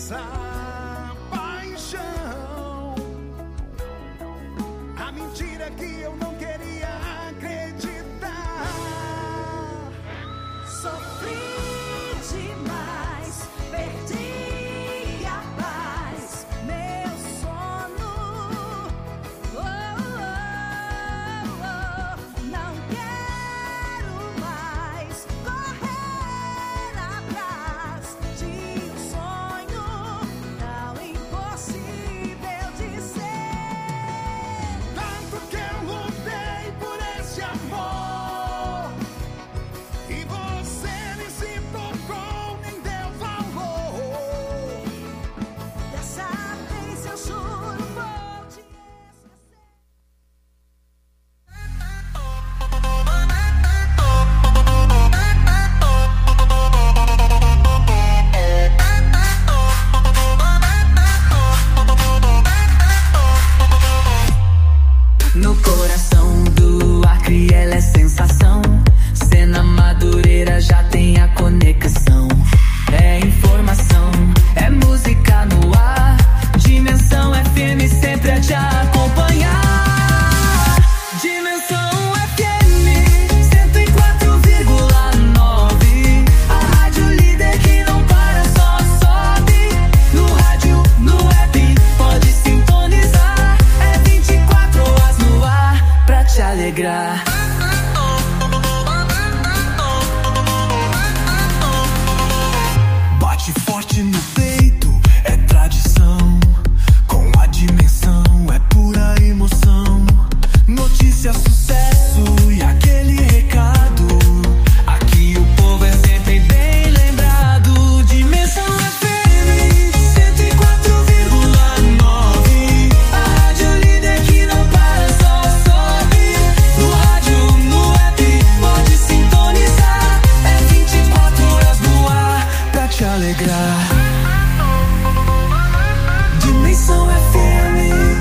essa paixão. A mentira que eu não queria acreditar. Sofri demais, perdi a paz, meu sono. Não quero mais correr atrás de um sonho tão impossível de ser. Tanto que eu lutei por esse amor e você nem se tocou, nem deu valor. Dessa vez eu juro vou te No coração do Acre ela é sensação. Cena Madureira já tem a conexão. É informação, é música no ar. Dimensão FM sempre a te acompanhar. Dimensão FM 104,9. A rádio líder que não para, só sobe. No rádio, no app, pode sintonizar. É 24 horas no ar pra te alegrar. Bate forte no peito, é tradição. Com a dimensão, é pura emoção. Notícia, sucesso e aquele recado. Aqui o povo é sempre bem lembrado. Dimensão FM 104,9. A rádio líder que não para, só sobe. No rádio, no app, pode sintonizar. É 24 horas no ar pra te alegrar. Dimensão FM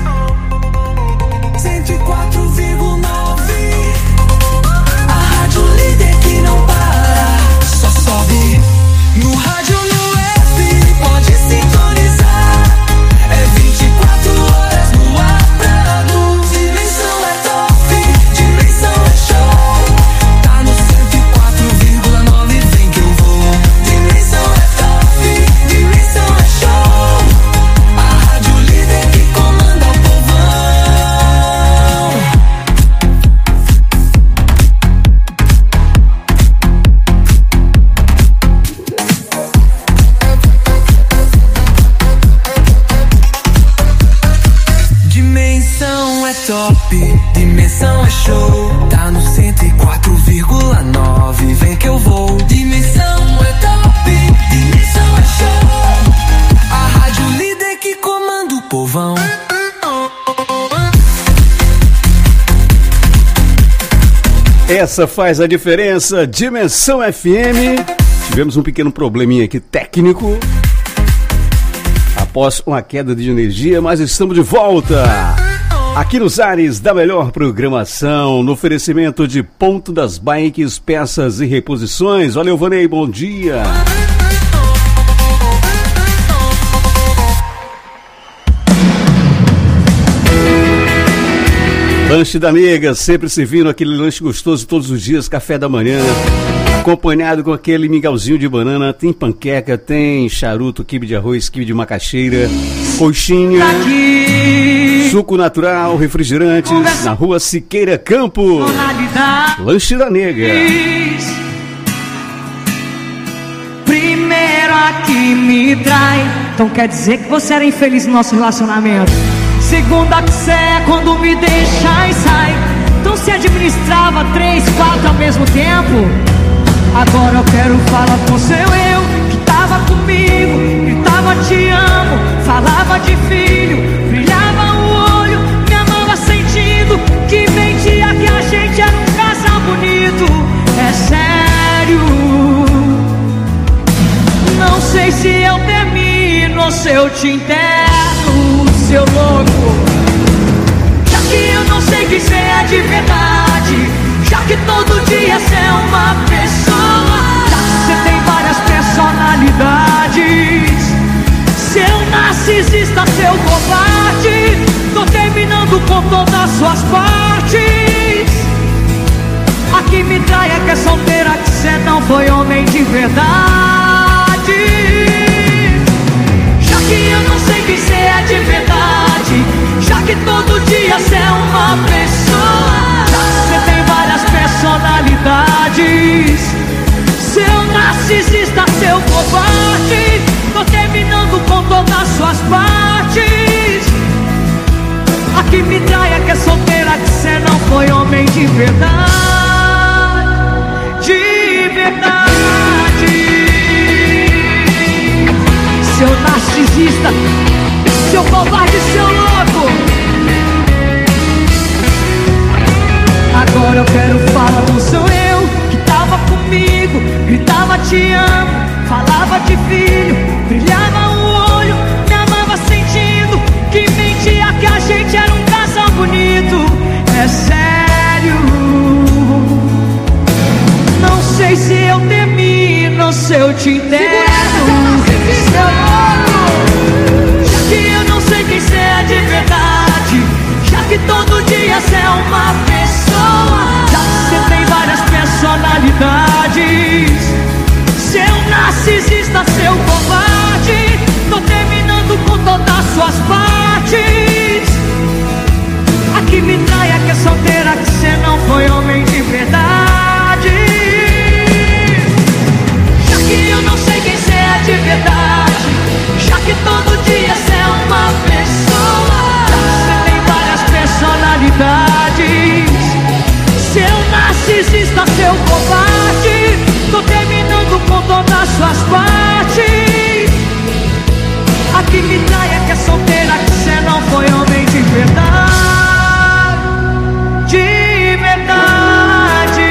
104,9. A rádio líder que não para, só sobe. No rádio, no app, pode sintonizar. É 24 horas no ar pra luz. Dimensão é top, dimensão é show. Tá no 104,9, vem que eu vou. Dimensão é top, dimensão é show. A rádio líder que comanda o povão. Dimensão é top, dimensão é show. Tá no 104,9, vem que eu vou. Dimensão é top, dimensão é show. A rádio líder que comanda o povão. Essa faz a diferença, Dimensão FM. Tivemos um pequeno probleminha aqui técnico após uma queda de energia, mas estamos de volta aqui nos ares da melhor programação, no oferecimento de Ponto das Bikes, peças e reposições. Valeu, Vanei, bom dia. Lanche da Nega, sempre servindo aquele lanche gostoso todos os dias, café da manhã, acompanhado com aquele mingauzinho de banana. Tem panqueca, tem charuto, quibe de arroz, quibe de macaxeira, coxinha, suco natural, refrigerantes, na rua Siqueira Campos. Lanche da Nega. Primeiro a que me trai, então quer dizer que você era infeliz no nosso relacionamento. Segunda que cê é quando me deixa e sai, então se administrava 3, 4 ao mesmo tempo. Agora eu quero falar com seu eu, que tava comigo, gritava te amo, falava de filho, brilhava o olho, me amava sentindo, que mentia que a gente era um casal bonito. É sério, não sei se eu termino ou se eu te enterro, seu louco. Já que eu não sei quem cê é de verdade, já que todo dia cê é uma pessoa, já que cê tem várias personalidades, se com todas as suas partes. A que me trai é que é solteira, que cê não foi homem de verdade. Já que eu não sei quem cê é de verdade, já que todo dia cê é uma pessoa, já que cê tem várias personalidades, seu narcisista, seu covarde, tô terminando com todas as suas partes. A que me trai é que é solteira, que cê não foi homem de verdade. De verdade. Seu narcisista, seu covarde, seu louco. Agora eu quero falar, não sou eu que tava comigo, gritava te amo, falava de filho, brilhava o olho, me amava sentindo que mentia que a gente era um casal bonito. É sério, não sei se eu termino ou se eu te entendo. Seu louco, já que eu não sei quem cê é de verdade, já que todo dia cê é uma pessoa, já que cê tem várias personalidades, seu narcisista, seu covarde, tô terminando com todas as suas partes. A que me trai é que é solteira, que cê não foi homem de verdade. Já que eu não sei quem cê é de verdade, já que todo dia cê é uma pessoa, já que cê tem várias personalidades, seu narcisista, seu covarde, tô terminando com todas as suas partes. A que me trai é que é solteira, que cê não foi homem de verdade. De verdade.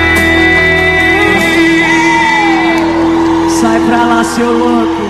Sai pra lá, seu louco.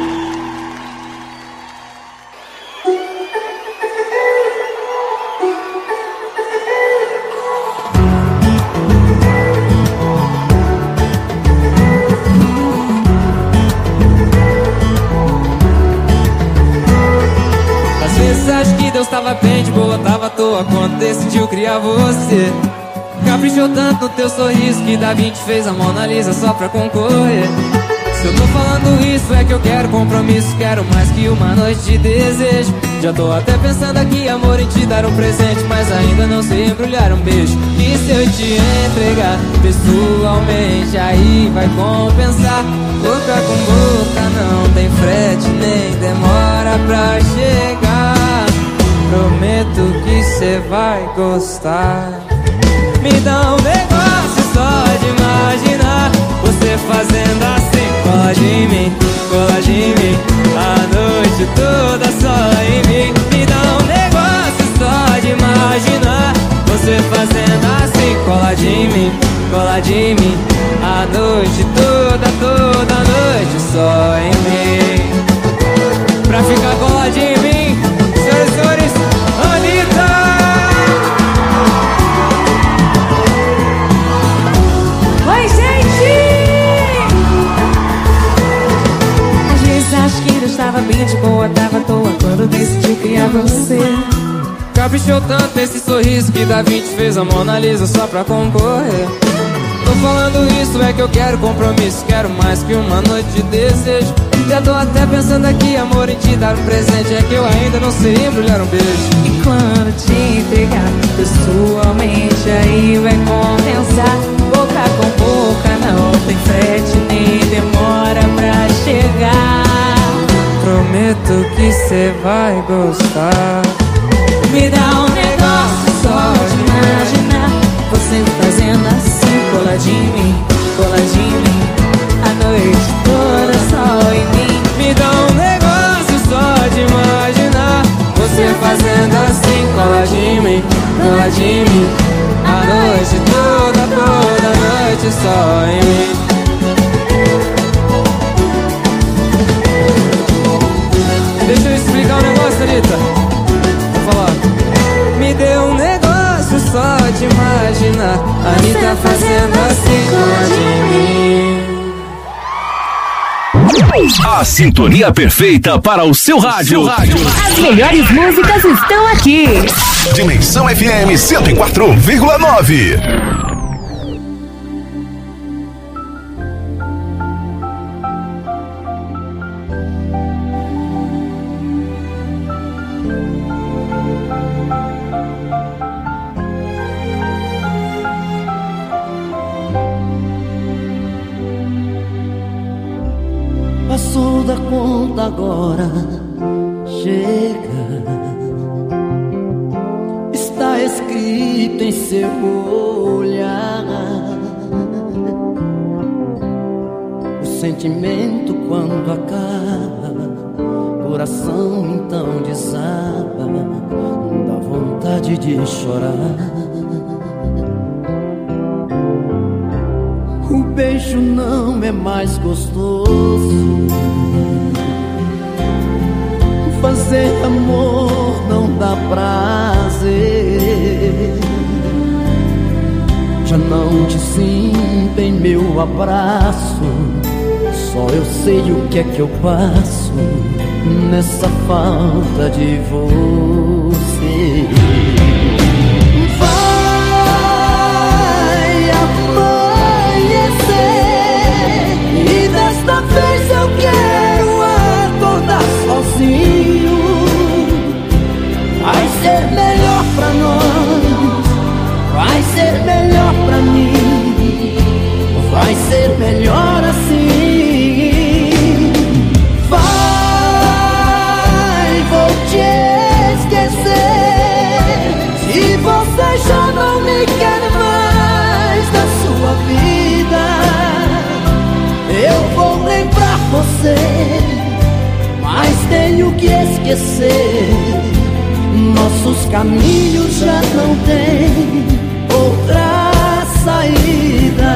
Acho que Deus tava bem de boa, tava à toa quando decidiu criar você. Caprichou tanto no teu sorriso que Da Vinci fez a Mona Lisa só pra concorrer. Se eu tô falando isso é que eu quero compromisso, quero mais que uma noite de desejo. Já tô até pensando aqui, amor, em te dar um presente, mas ainda não sei embrulhar um beijo. E se eu te entregar pessoalmente, aí vai compensar. Boca com boca não tem frete, nem demora pra chegar. Prometo que cê vai gostar. Me dá um negócio só de imaginar você fazendo assim. Cola de mim, a noite toda só em mim. Me dá um negócio só de imaginar você fazendo assim. Cola de mim, a noite toda noite só em mim. Pra ficar coladinho em mim, senhoras e senhores, Anitta! Oi, gente! Às vezes acho que Deus tava bem de boa, tava à toa quando decidiu criar você. Caprichou tanto nesse sorriso que Da Vinci fez a Mona Lisa só pra concorrer. Tô falando isso é que eu quero compromisso, quero mais que uma noite de desejo. Já tô até pensando aqui, amor, em te dar um presente, é que eu ainda não sei embrulhar um beijo. E quando te entregar pessoalmente, aí vai compensar. Boca com boca não tem frete, nem demora pra chegar. Prometo que cê vai gostar. Me dá um negócio só de imaginar você fazendo assim. Coladinho em mim, a noite toda só em mim. Me dá um negócio só de imaginar você fazendo assim. Coladinho em mim, a noite toda noite só em mim. Deixa eu explicar um negócio, Anitta. Vou falar. Me deu um negócio só de imaginar Anitta fazendo assim com a de mim. A sintonia perfeita para o seu rádio. As melhores músicas estão aqui. Dimensão FM 104,9. Passou da conta agora, chega. Está escrito em seu olhar. O sentimento quando acaba, coração então desaba, dá vontade de chorar. O beijo não é mais gostoso, fazer amor não dá prazer. Já não te sinto em meu abraço, só eu sei o que é que eu passo nessa falta de você. Desta vez eu quero acordar sozinho. Vai ser melhor pra nós, vai ser melhor pra mim, vai ser melhor assim. Vai, vou te esquecer. Se você já não me quer mais na sua vida, eu vou lembrar você, mas tenho que esquecer. Nossos caminhos já não têm outra saída.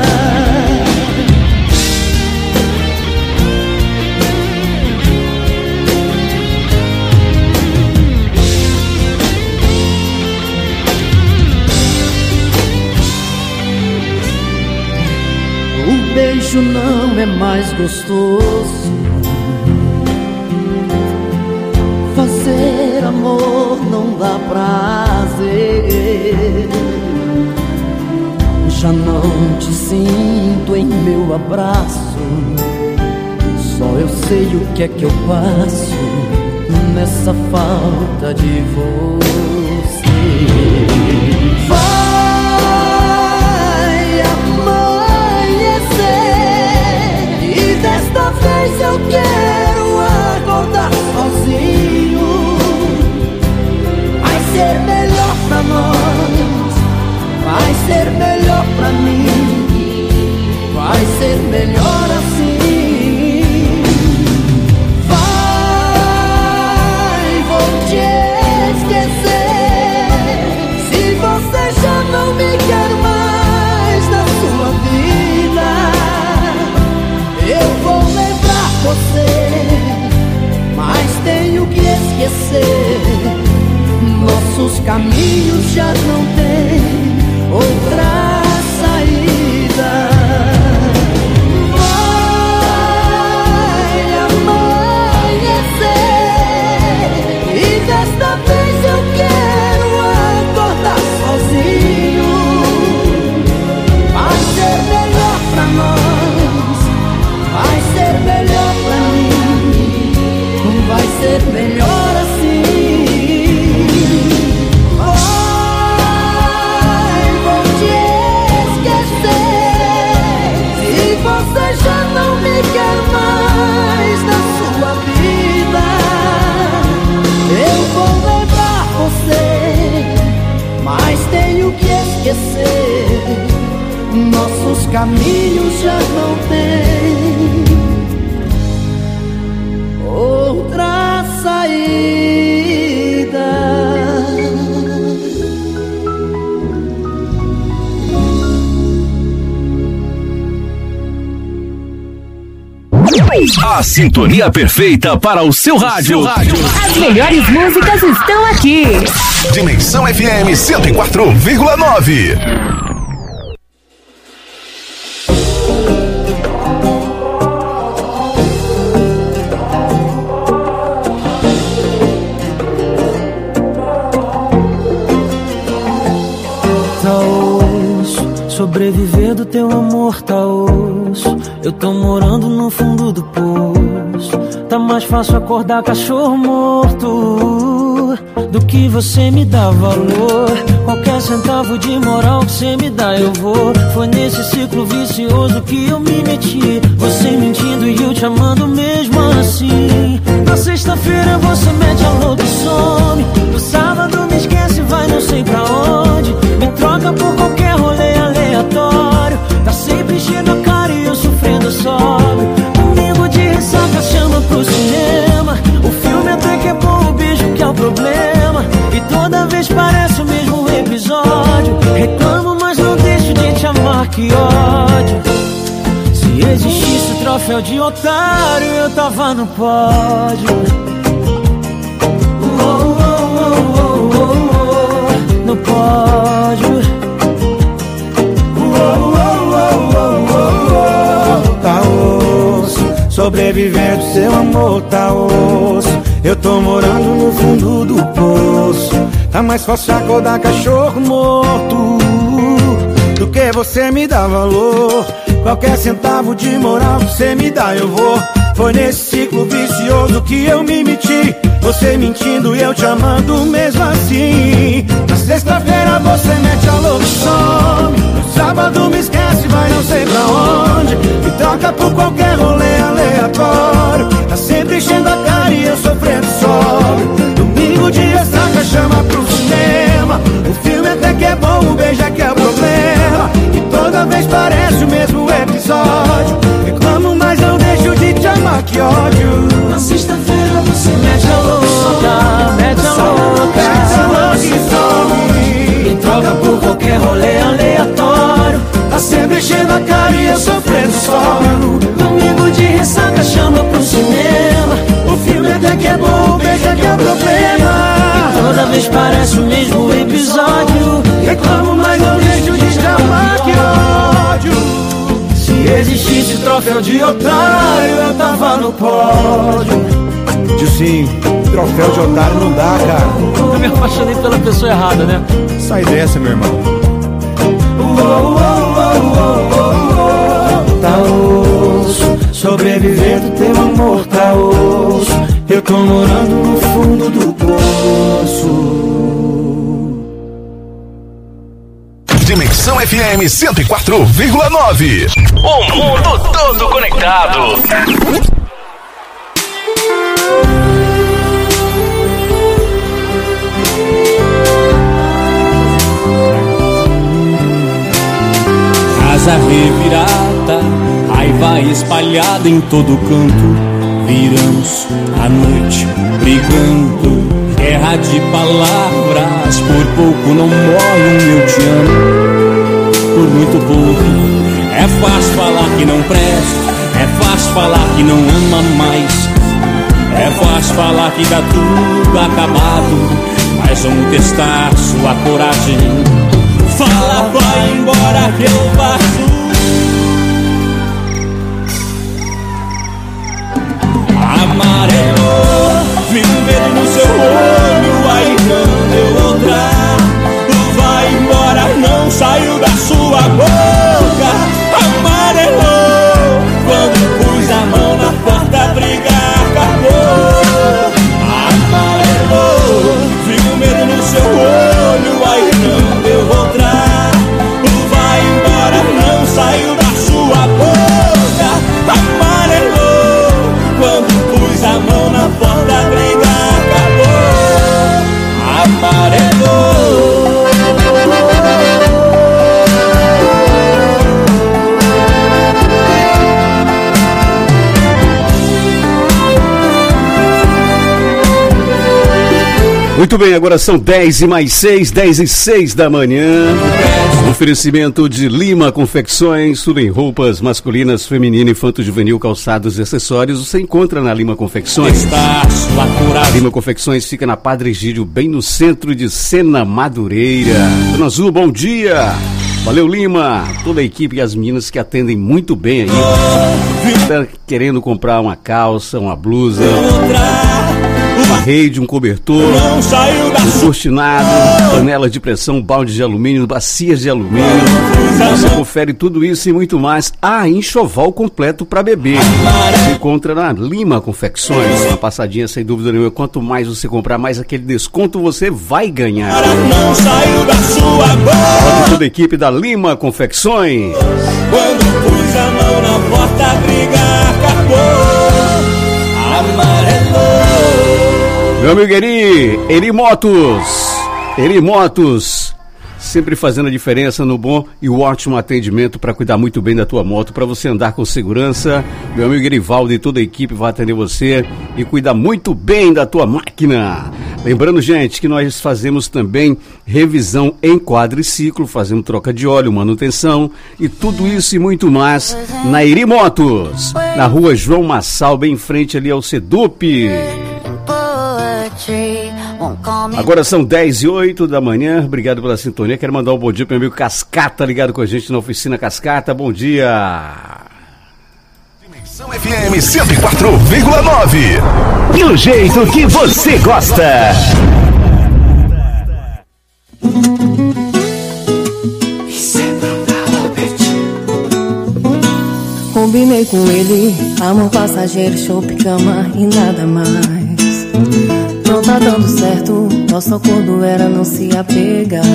O beijo não é mais gostoso, fazer amor não dá prazer. Já não te sinto em meu abraço, só eu sei o que é que eu passo nessa falta de você. Desta vez eu quero acordar sozinho. Vai ser melhor pra nós, vai ser melhor pra mim, vai ser melhor assim. Vai, vou te esquecer. Se você já não me quer mais na sua vida, eu vou lembrar você, mas tenho que esquecer. Nossos caminhos já não têm outra saída. Vai amanhecer e desta vez eu quero acordar sozinho. Vai ser melhor pra nós, vai ser melhor pra mim, vai ser melhor assim. Vai, vou te esquecer. Se você já não me quer mais na sua vida, eu vou lembrar você, mas tenho que esquecer. Nossos caminhos já não têm outra saída. A sintonia perfeita para o seu rádio. As melhores músicas estão aqui. Dimensão FM 104,9. Sobreviver do teu amor tá osso. Eu tô morando no fundo do poço. Tá mais fácil acordar cachorro morto do que você me dá valor. Qualquer centavo de moral que você me dá eu vou. Foi nesse ciclo vicioso que eu me meti. Você mentindo e eu te amando mesmo assim. Na sexta-feira você mete a louca e some. No sábado me esquece e vai não sei pra onde. Me troca por qualquer rolê aleatório. Tá sempre enchendo a cara e eu sofrendo sobe. Domingo de ressaca chama pro cinema. O filme até que é bom, o beijo que é o problema. E toda vez parece o mesmo episódio. Reclamo, mas não deixo de te amar, que ódio. Se existisse o troféu de otário, eu tava no pódio. No pódio. Tá osso, sobreviver do seu amor tá osso. Eu tô morando no fundo do poço. Tá mais fácil acordar cachorro morto do que você me dá valor. Qualquer centavo de moral que você me dá eu vou. Foi nesse ciclo vicioso que eu me meti. Você mentindo e eu te amando mesmo assim. Na sexta-feira você mete a louca e some. No sábado me esquece, vai não sei pra onde. Me troca por qualquer rolê aleatório. Tá sempre enchendo a cara e eu sofrendo sóbrio. Domingo de ressaca chama pro cinema. O filme até que é bom, o beijo é que é o problema. E toda vez parece o mesmo episódio. Reclamo, mas não deixo de te amar, que ódio. Na sexta-feira você mete a louca, mete a louca e some. Me troca por qualquer rolê aleatório. Tá sempre enchendo a cara e eu sofrendo sóbrio. Domingo de ressaca chama pro cinema. O filme até que é bom, o beijo é que é o problema. E toda vez parece o mesmo episódio. Reclamo, mas não deixo de te amar, que ódio. Se existisse troféu de otário, eu tava no pódio. Sim, troféu de otário não dá, cara. Eu me apaixonei pela pessoa errada, né? Sai dessa, meu irmão. Tá osso, sobreviver do teu amor tá osso. Eu tô morando no fundo do poço. Dimensão FM 104,9. O mundo todo conectado. Casa revirada, raiva espalhada em todo canto. Viramos a noite brigando, guerra de palavras. Por pouco não morre um eu te amo. Por muito pouco. É fácil falar que não presta, é fácil falar que não ama mais. É fácil falar que tá tudo acabado, mas vamos testar sua coragem. Fala, vai embora que eu passo. Amarelo, vi o medo no seu olho, aí não deu outra. Vai embora, não saiu da sua boca. Amarelo, quando pus a mão na porta, a briga acabou. Amarelo, vi o medo no seu olho, aí não deu outra. Vai embora, não saiu da sua boca. Amarelo, quando pus a mão na porta, a briga acabou. Amarelo. Muito bem, agora são 10h mais 6 da manhã. Oferecimento de Lima Confecções, tudo em roupas masculinas, feminina, infanto-juvenil, calçados e acessórios. Você encontra na Lima Confecções. Lima Confecções fica na Padre Egídio, bem no centro de Sena, Madureira. Dona Azul, bom dia. Valeu, Lima. Toda a equipe e as meninas que atendem muito bem aí. Tá querendo comprar uma calça, uma blusa, uma rede, um cobertor, cortinado, panela de pressão, balde de alumínio, bacias de alumínio. Você confere tudo isso e muito mais. Enxoval completo para bebê. Se encontra na Lima Confecções. Uma passadinha sem dúvida nenhuma. Quanto mais você comprar, mais aquele desconto você vai ganhar. Não saiu da sua boca. Toda a equipe da Lima Confecções. Quando pus a mão na porta, a briga acabou. Amarelou. Meu amigo Eri Motos, sempre fazendo a diferença no bom e o ótimo atendimento para cuidar muito bem da tua moto, para você andar com segurança. Meu amigo Erivaldo e toda a equipe vai atender você e cuidar muito bem da tua máquina. Lembrando, gente, que nós fazemos também revisão em quadriciclo, fazemos troca de óleo, manutenção e tudo isso e muito mais na Eri Motos, na rua João Massal, bem em frente ali ao Sedup. Agora são 10h08 da manhã, obrigado pela sintonia. Quero mandar um bom dia para o meu amigo Cascata, ligado com a gente na oficina. Cascata, bom dia. Dimensão FM 104,9. Do jeito que você gosta. Combinei com ele, amor passageiro, chope, cama e nada mais. Não tá dando certo, nosso acordo era não se apegar.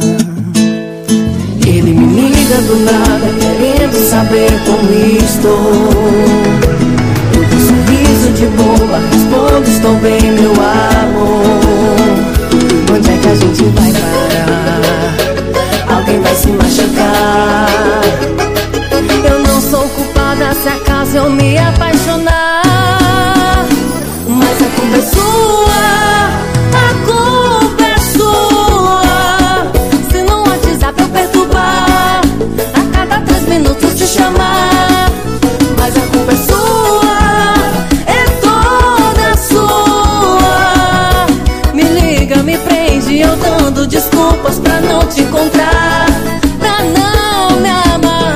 Ele me liga do nada, querendo saber como estou. Eu com um sorriso de boba, respondo, estou bem, meu amor. Onde é que a gente vai parar? Alguém vai se machucar. Eu não sou culpada se acaso eu me apaixonar. Mas a culpa é sua, a culpa é sua. Se no WhatsApp eu perturbar, a cada 3 minutos te chamar. Mas a culpa é sua, é toda sua. Me liga, me prende, eu dando desculpas pra não te encontrar, pra não me amar.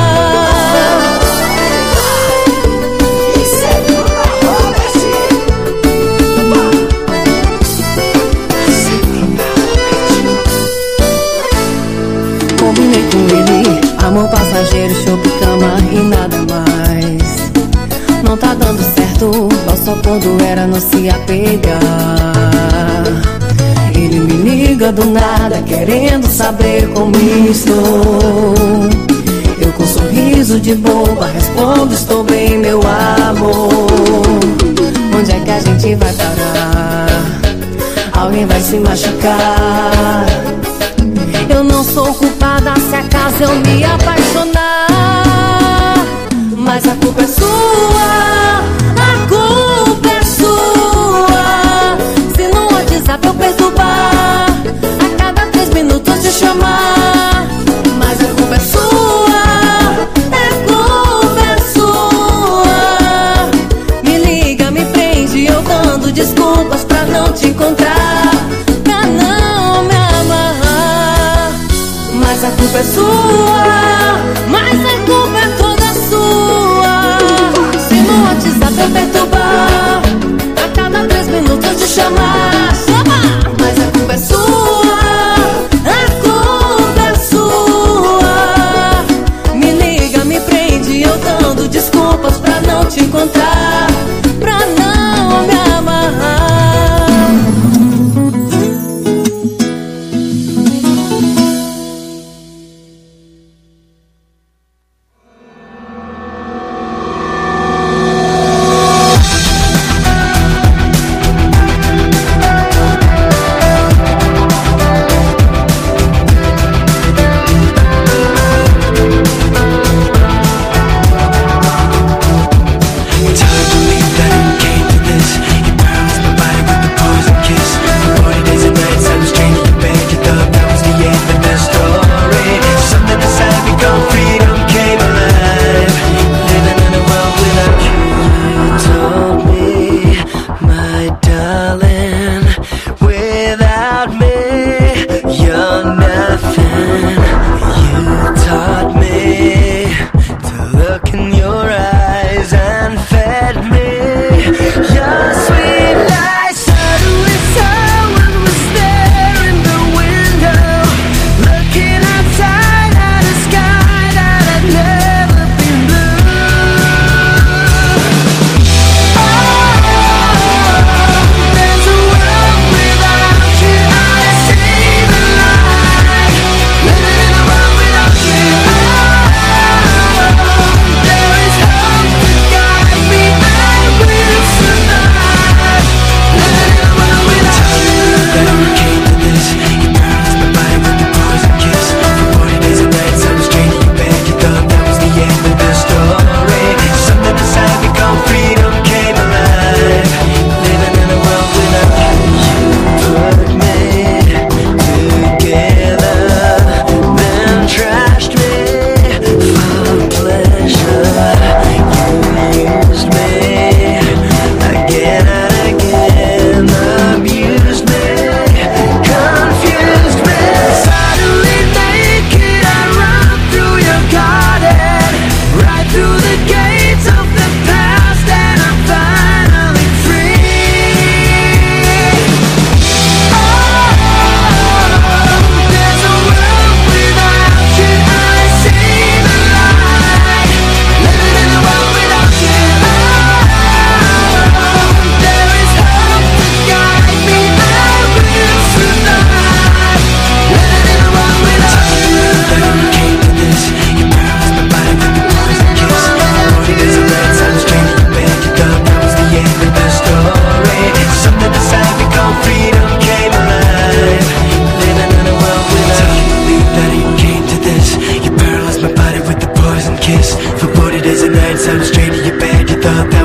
Combinei com ele, amor passageiro, chope, cama e nada mais. Não tá dando certo, nosso acordo era não se apegar. Ele me liga do nada, querendo saber como estou. Eu com um sorriso de boba, respondo, estou bem, meu amor. Onde é que a gente vai parar? Alguém vai se machucar. Eu não sou culpada se acaso eu me apaixonar. Mas a culpa é sua, a culpa é sua. Se no WhatsApp eu perturbar, a cada 3 minutos te chamar. Mas a culpa é sua, a culpa é sua. Me liga, me prende, eu dando desculpas pra não te encontrar, pra não me amar. Mas a culpa é sua, mas a culpa é toda sua. Se no WhatsApp eu perturbar, a cada 3 minutos te chamar, mas a culpa é sua, a culpa é sua. Me liga, me prende, eu dando desculpas pra não te encontrar, pra não me amar.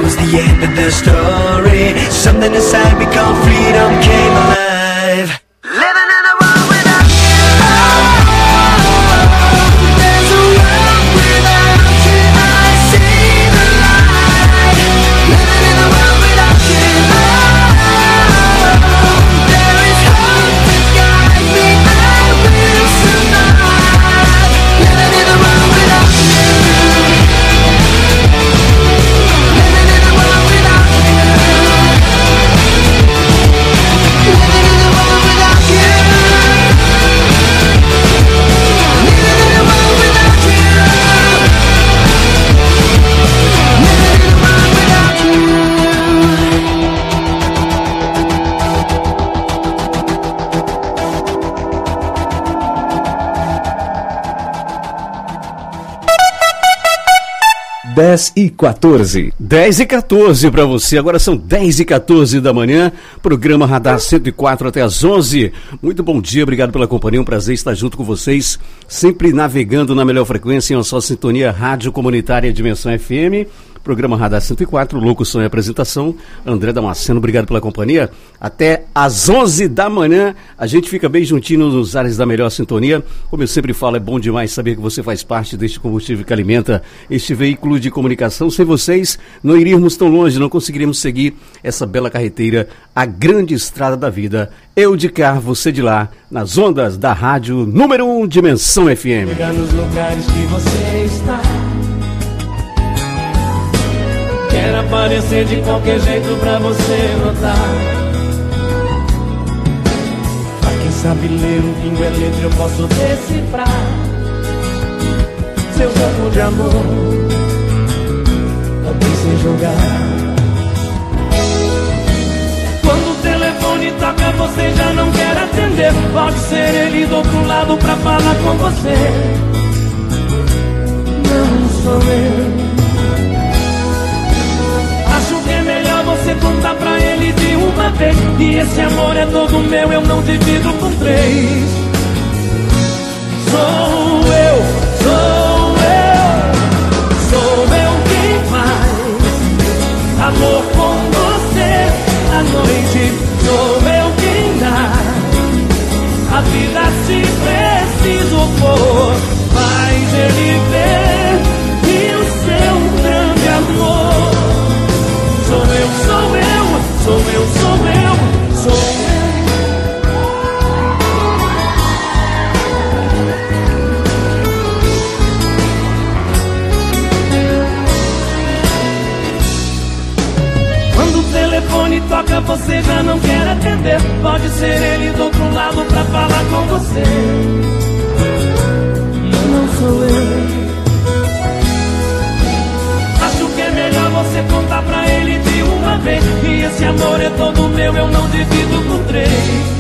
was the end of the story. Something inside me called freedom came alive. Living in a world without you. There's a world without you. I see the light. Living in a world without you. There is hope to guide me. I will survive. Living in a world without you. Living in a world without you. Living in a world without you. Living in a world without you. Living in a world without you. 10h14. 10h14 para você. Agora são 10h14 da manhã. Programa Radar 104 até as 11. Muito bom dia, obrigado pela companhia. Um prazer estar junto com vocês. Sempre navegando na melhor frequência em uma só sintonia. Rádio Comunitária Dimensão FM. Programa Radar 104, locução e apresentação, André Damasceno, obrigado pela companhia. Até às 11 da manhã, a gente fica bem juntinho nos ares da melhor sintonia. Como eu sempre falo, é bom demais saber que você faz parte deste combustível que alimenta este veículo de comunicação. Sem vocês, não iríamos tão longe, não conseguiríamos seguir essa bela carreteira, a grande estrada da vida. Eu de cá, você de lá, nas ondas da rádio número 1 Dimensão FM. Chega nos lugares que você está. Quero aparecer de qualquer jeito pra você notar. Pra quem sabe ler um pingo é letra, eu posso decifrar seu jogo de amor, também sem jogar. Quando o telefone toca, você já não quer atender. Pode ser ele do outro lado pra falar com você. Não sou eu. Acho que é melhor você contar pra ele de uma vez. E esse amor é todo meu, eu não divido com três. Sou eu, sou eu. Sou eu quem faz amor com você à noite. Sou eu quem dá a vida se preciso for. Faz ele ver que o seu grande amor. Sou eu, sou eu, sou eu, sou eu, sou eu. Quando o telefone toca, você já não quer atender. Pode ser ele do outro lado pra falar com você. Não sou eu. Melhor você contar pra ele de uma vez. E esse amor é todo meu, eu não divido com três.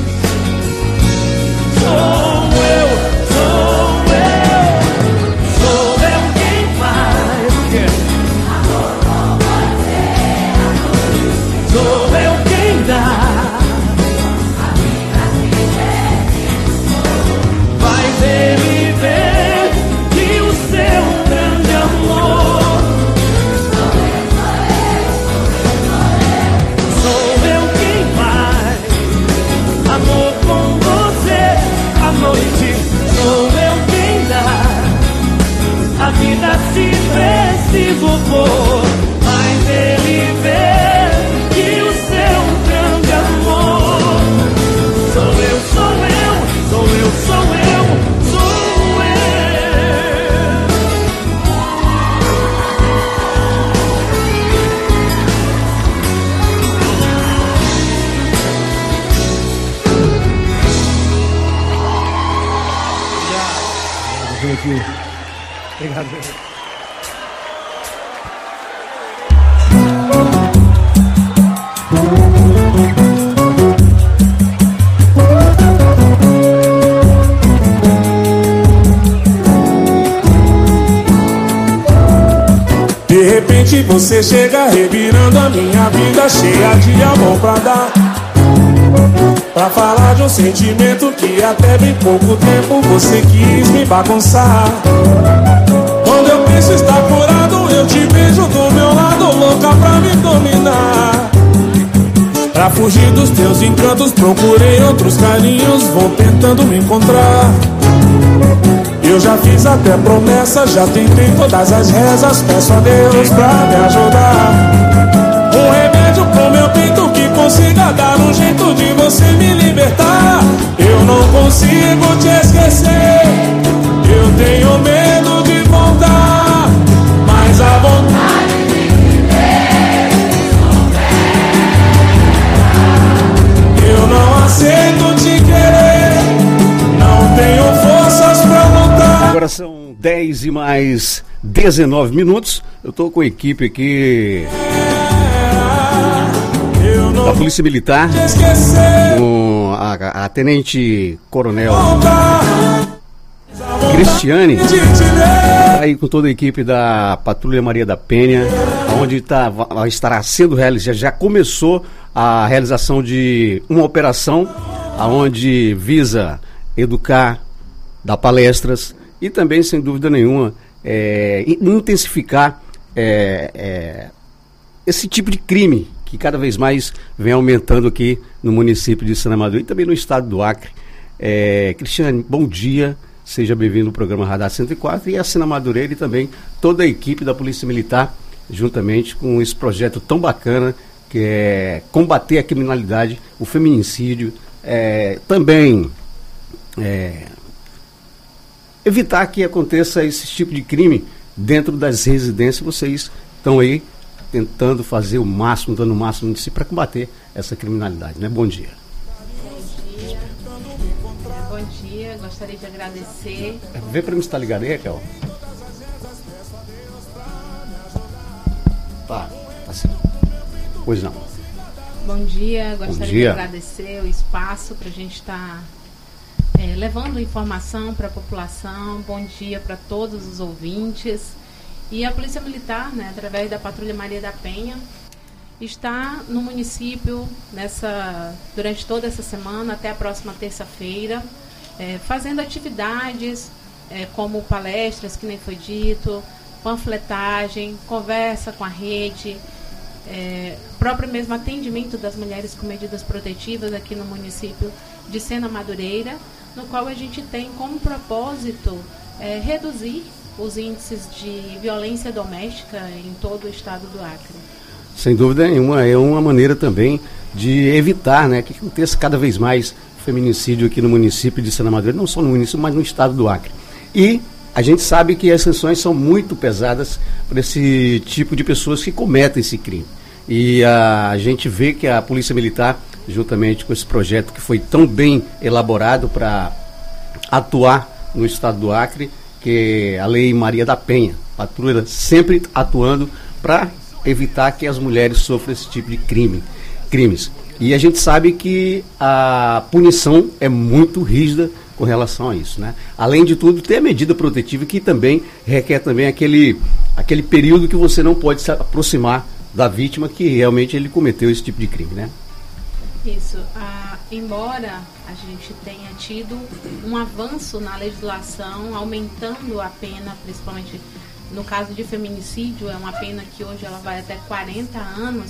Sou eu, sou eu. Sou eu quem faz o quê? Amor com você. Sou eu quem dá a vida se faz ele ver que o seu grande amor. Amor com você à noite. Sou eu quem dá a vida se preciso for. Faz ele ver que o seu grande amor. Sou eu, sou eu, sou eu, sou eu, sou eu. Obrigado. De repente você chega revirando a minha vida, cheia de amor pra dar. Pra falar de um sentimento que até bem pouco tempo você quis me bagunçar. Quando eu penso estar curado, eu te vejo do meu lado, louco louca pra me dominar. Pra fugir dos teus encantos, procurei outros carinhos, vou tentando me encontrar. Eu já fiz até promessa, já tentei todas as rezas, peço a Deus pra me ajudar. Um remédio pro meu peito que consiga dar um jeito de você me libertar. Eu não consigo te esquecer, eu tenho medo de voltar, mas a vontade de viver eu não aceito te querer, não tenho forças pra lutar. Agora são 10 e mais 19 minutos. Eu tô com a equipe aqui da Polícia Militar, com a Tenente Coronel Cristiane, aí com toda a equipe da Patrulha Maria da Penha, onde estará sendo realizada, já começou a realização de uma operação onde visa educar, dar palestras e também, sem dúvida nenhuma, intensificar esse tipo de crime que cada vez mais vem aumentando aqui no município de Sena Madureira e também no estado do Acre. Cristiane, bom dia, seja bem-vindo ao programa Radar 104 e a Sena Madureira e também toda a equipe da Polícia Militar, juntamente com esse projeto tão bacana que é combater a criminalidade, o feminicídio, também evitar que aconteça esse tipo de crime dentro das residências. Vocês estão aí tentando fazer o máximo, dando o máximo de si para combater essa criminalidade, né? Bom dia. Bom dia, gostaria de agradecer. Vê para mim se tá ligado aí, Raquel. Tá sim. Pois não. Bom dia, gostaria Bom dia. de agradecer o espaço para a gente estar levando informação para a população. Bom dia para todos os ouvintes. E a Polícia Militar, né, através da Patrulha Maria da Penha, está no município durante toda essa semana, até a próxima terça-feira, fazendo atividades como palestras, que nem foi dito, panfletagem, conversa com a rede, próprio mesmo atendimento das mulheres com medidas protetivas aqui no município de Sena Madureira, no qual a gente tem como propósito reduzir os índices de violência doméstica em todo o estado do Acre. Sem dúvida nenhuma, é uma maneira também de evitar, né, que aconteça cada vez mais feminicídio aqui no município de Sena Madureira, não só no município, mas no estado do Acre. E a gente sabe que as sanções são muito pesadas para esse tipo de pessoas que cometem esse crime. E a gente vê que a Polícia Militar, juntamente com esse projeto que foi tão bem elaborado para atuar no estado do Acre, que é a Lei Maria da Penha, patrulha sempre atuando para evitar que as mulheres sofram esse tipo de crimes. E a gente sabe que a punição é muito rígida com relação a isso, né? Além de tudo, tem a medida protetiva que também requer também aquele período que você não pode se aproximar da vítima que realmente ele cometeu esse tipo de crime, né? Isso. Embora a gente tenha tido um avanço na legislação, aumentando a pena, principalmente no caso de feminicídio, é uma pena que hoje ela vai até 40 anos,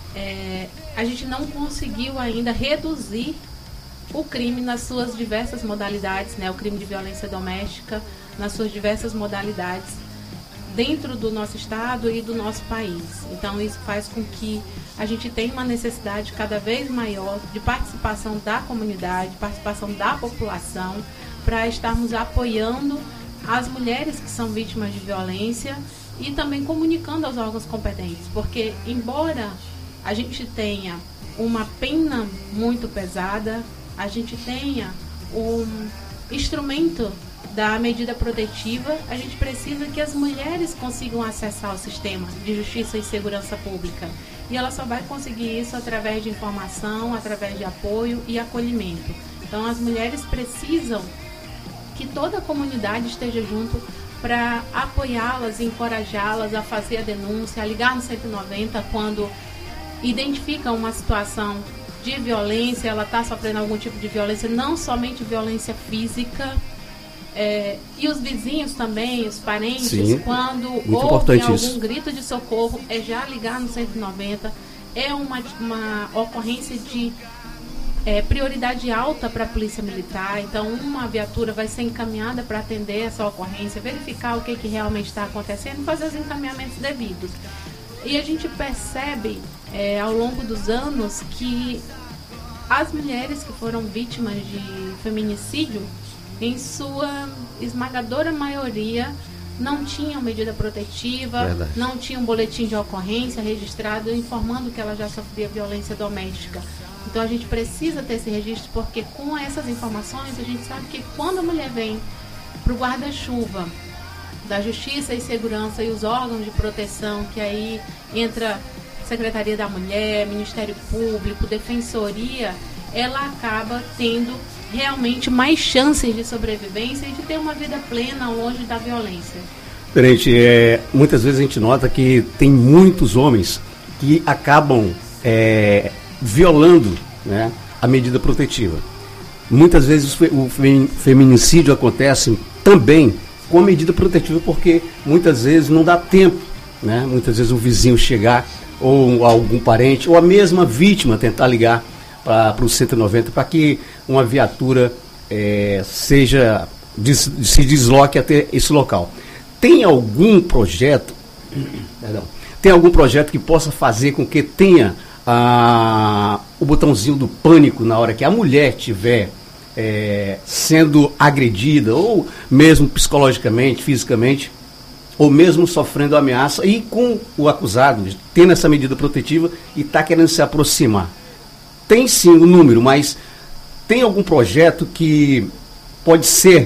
a gente não conseguiu ainda reduzir o crime nas suas diversas modalidades, né? O crime de violência doméstica nas suas diversas modalidades dentro do nosso estado e do nosso país. Então isso faz com que a gente tenha uma necessidade cada vez maior de participação da comunidade, participação da população, para estarmos apoiando as mulheres que são vítimas de violência e também comunicando aos órgãos competentes, porque embora a gente tenha uma pena muito pesada, a gente tenha um instrumento da medida protetiva, a gente precisa que as mulheres consigam acessar o sistema de justiça e segurança pública. E ela só vai conseguir isso através de informação, através de apoio e acolhimento. Então as mulheres precisam que toda a comunidade esteja junto para apoiá-las e encorajá-las a fazer a denúncia, a ligar no 190 quando identifica uma situação de violência, ela está sofrendo algum tipo de violência, não somente violência física, E os vizinhos também, os parentes, Sim, quando muito ouvem importante algum isso. grito de socorro, é já ligar no 190. É uma ocorrência de prioridade alta para a Polícia Militar. Então, uma viatura vai ser encaminhada para atender essa ocorrência, verificar o que realmente está acontecendo e fazer os encaminhamentos devidos. E a gente percebe, ao longo dos anos, que as mulheres que foram vítimas de feminicídio, em sua esmagadora maioria, não tinham medida protetiva, Verdade. não tinham boletim de ocorrência registrado informando que ela já sofria violência doméstica. Então a gente precisa ter esse registro, porque com essas informações a gente sabe que quando a mulher vem para o guarda-chuva da Justiça e Segurança e os órgãos de proteção, que aí entra Secretaria da Mulher, Ministério Público, Defensoria, ela acaba tendo realmente mais chances de sobrevivência e de ter uma vida plena longe da violência. Diferente, muitas vezes a gente nota que tem muitos homens que acabam violando, né, a medida protetiva. Muitas vezes o feminicídio acontece também com a medida protetiva, porque muitas vezes não dá tempo, né? Muitas vezes o vizinho chegar, ou algum parente, ou a mesma vítima tentar ligar para o 190 para que uma viatura se desloque até esse local. Tem algum projeto, que possa fazer com que tenha o botãozinho do pânico na hora que a mulher estiver sendo agredida, ou mesmo psicologicamente, fisicamente, ou mesmo sofrendo ameaça, e com o acusado tendo essa medida protetiva e está querendo se aproximar? Tem sim o número, mas tem algum projeto que pode ser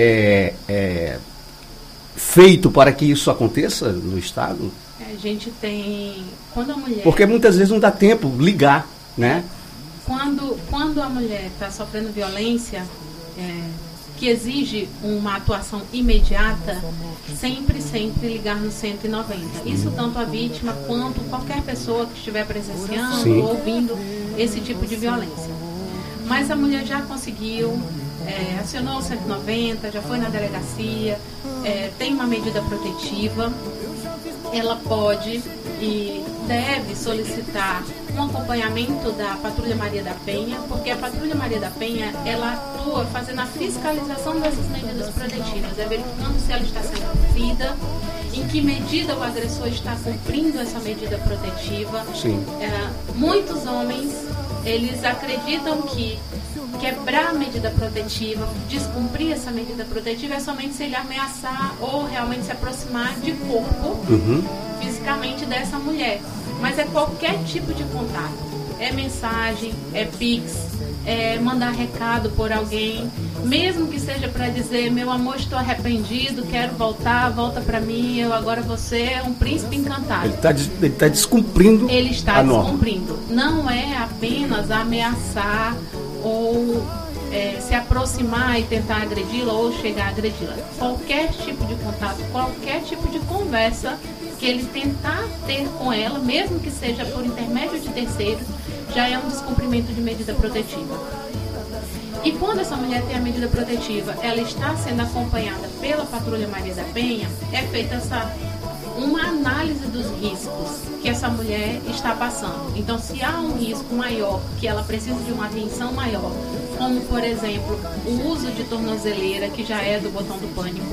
feito para que isso aconteça no Estado? A gente tem... Quando a mulher... Porque muitas vezes não dá tempo ligar, né? Quando a mulher está sofrendo violência, que exige uma atuação imediata, sempre ligar no 190. Isso tanto a vítima quanto qualquer pessoa que estiver presenciando Sim. ou ouvindo esse tipo de violência. Mas a mulher já conseguiu, acionou o 190, já foi na delegacia, tem uma medida protetiva, ela pode e deve solicitar um acompanhamento da Patrulha Maria da Penha, porque a Patrulha Maria da Penha, ela atua fazendo a fiscalização dessas medidas protetivas, verificando se ela está sendo cumprida, em que medida o agressor está cumprindo essa medida protetiva. Sim. Muitos homens, eles acreditam que quebrar a medida protetiva, descumprir essa medida protetiva, é somente se ele ameaçar ou realmente se aproximar de corpo, fisicamente, dessa mulher. Mas é qualquer tipo de contato. É mensagem, é pix, é mandar recado por alguém, mesmo que seja para dizer: meu amor, estou arrependido, quero voltar, volta para mim, agora você é um príncipe encantado. Ele tá descumprindo. Ele está a norma. descumprindo. Não é apenas ameaçar ou se aproximar e tentar agredi-la ou chegar a agredi-la. Qualquer tipo de contato, qualquer tipo de conversa que ele tentar ter com ela, mesmo que seja por intermédio de terceiros, já é um descumprimento de medida protetiva. E quando essa mulher tem a medida protetiva, ela está sendo acompanhada pela Patrulha Maria da Penha, é feita uma análise dos riscos que essa mulher está passando. Então, se há um risco maior, que ela precisa de uma atenção maior, como, por exemplo, o uso de tornozeleira, que já é do botão do pânico,